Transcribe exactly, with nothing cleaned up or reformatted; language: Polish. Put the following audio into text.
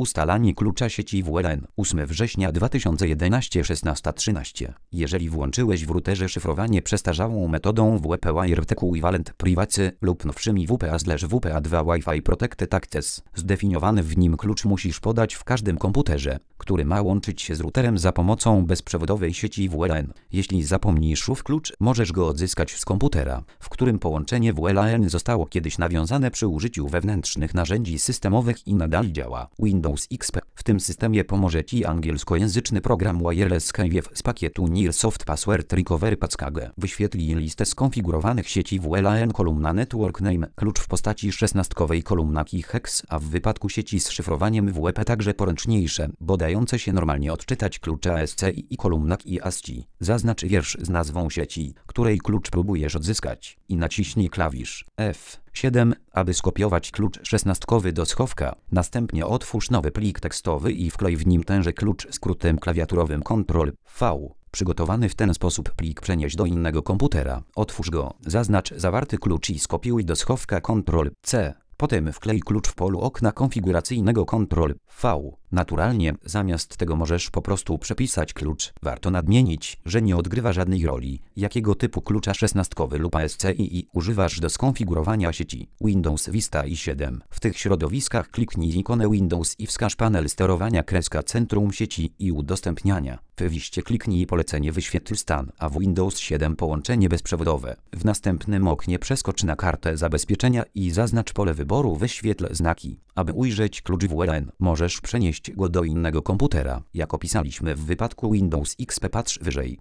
Ustalanie klucza sieci W L A N. ósmego września dwa tysiące jedenastego szesnasta trzynaście. Jeżeli włączyłeś w routerze szyfrowanie przestarzałą metodą W P Wireless Equivalent Privacy lub nowszymi W P A/W P A dwa Wi-Fi Protected Access, zdefiniowany w nim klucz musisz podać w każdym komputerze, który ma łączyć się z routerem za pomocą bezprzewodowej sieci W L A N. Jeśli zapomnisz ów klucz, możesz go odzyskać z komputera, w którym połączenie W L A N zostało kiedyś nawiązane przy użyciu wewnętrznych narzędzi systemowych i nadal działa. Windows X P. W tym systemie pomoże Ci angielskojęzyczny program Wireless Keywief z pakietu Nearsoft Password Recovery Package. Wyświetli listę skonfigurowanych sieci W L A N, kolumna Network Name, klucz w postaci szesnastkowej kolumna key hex, a w wypadku sieci z szyfrowaniem W P także poręczniejsze, bo dające się normalnie odczytać klucze A S C I i kolumna key A S C I. Zaznacz wiersz z nazwą sieci, której klucz próbujesz odzyskać i naciśnij klawisz F siedem, aby skopiować klucz szesnastkowy do schowka. Następnie otwórz nowy plik tekstowy i wklej w nim tenże klucz skrótem klawiaturowym Ctrl V. Przygotowany w ten sposób plik przenieś do innego komputera. Otwórz go, zaznacz zawarty klucz i skopiuj do schowka Ctrl C. Potem wklej klucz w polu okna konfiguracyjnego Ctrl V. Naturalnie, zamiast tego możesz po prostu przepisać klucz. Warto nadmienić, że nie odgrywa żadnej roli, jakiego typu klucza szesnastkowy lub A S C I używasz do skonfigurowania sieci. Windows Vista i siedem. W tych środowiskach kliknij ikonę Windows i wskaż panel sterowania kreska centrum sieci i udostępniania. W Wiście kliknij polecenie wyświetl stan, a w Windows siedem połączenie bezprzewodowe. W następnym oknie przeskocz na kartę zabezpieczenia i zaznacz pole wyboru wyświetl znaki. Aby ujrzeć klucz W L A N, możesz przenieść go do innego komputera. Jak opisaliśmy w wypadku Windows X P, patrz wyżej.